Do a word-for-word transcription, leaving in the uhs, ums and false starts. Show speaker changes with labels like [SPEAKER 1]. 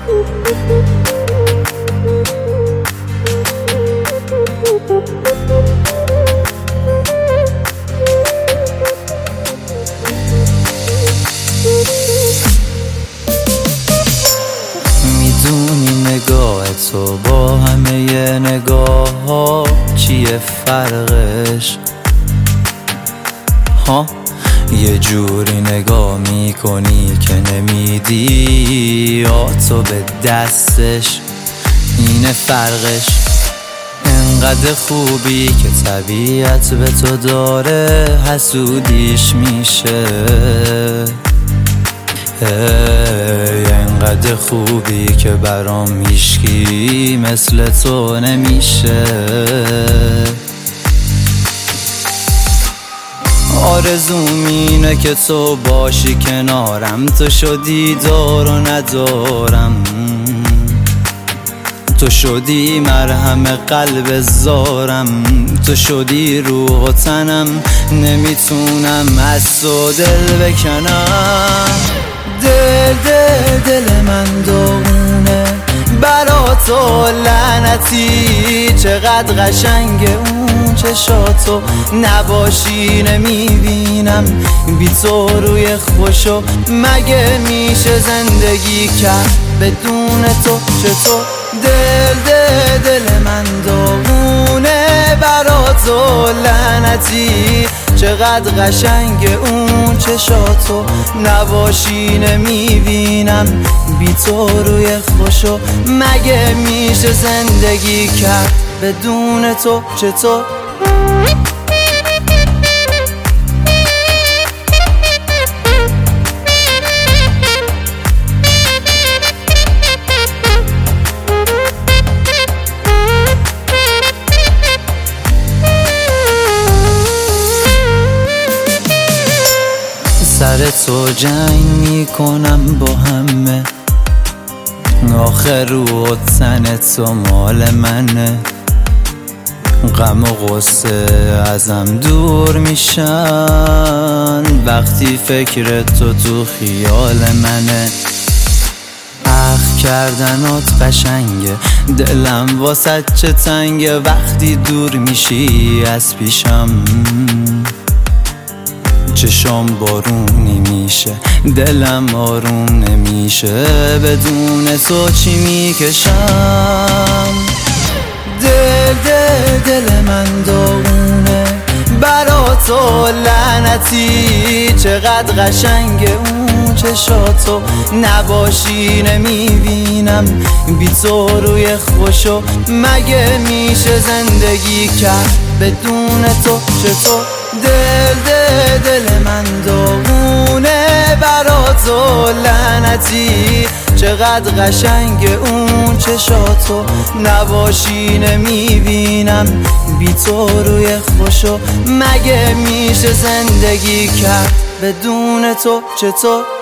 [SPEAKER 1] میدونی نگاه تو با همه نگاه ها چیه فرقش؟ ها یه جوری نگاه میکنی که نمیدی یا تو به دستش، اینه فرقش. انقدر خوبی که طبیعت به تو داره حسودیش میشه. انقدر خوبی که برام هیچکی مثل تو نمیشه. آرزوم اینه که تو باشی کنارم، تو شدی دار و ندارم، تو شدی مرهم قلب زارم، تو شدی روح و تنم، نمیتونم از تو دل بکنم. دل دل دل من داغونه برا تو لعنتی، چقدر قشنگ اون چشاتو نباشی نمیبینم، بی تو روی خوشو مگه میشه زندگی کرد بدون تو؟ چطور؟ دل دل دل من داغونه برا تو لعنتی، چقدر قشنگ اون چشاتو نباشی نمیبینم، بی تو روی خوشو مگه میشه زندگی کرد بدون تو؟ چطور؟ سر تو جنگ میکنم با همه، آخر رو و تن تو مال منه، غم و غصه ازم دور میشن وقتی فکر تو تو خیال منه. اخ کردنات قشنگه، دلم واسه چه تنگه وقتی دور میشی از پیشم. چشام بارونی میشه، دلم آروم نمیشه، بدون تو چی میکشم. دل دل دل من داغونه برا تو لعنتی، چقدر قشنگ اون چشاتو نباشی نمیبینم، بی تو روی خوشو مگه میشه زندگی کرد بدون تو؟ چطور؟ دل دل دل من داغونه برا تو لعنتی، چقدر قشنگ اون چشاتو نباشی نمیبینم، بی تو روی خوشو مگه میشه زندگی کرد بدون تو؟ چطور؟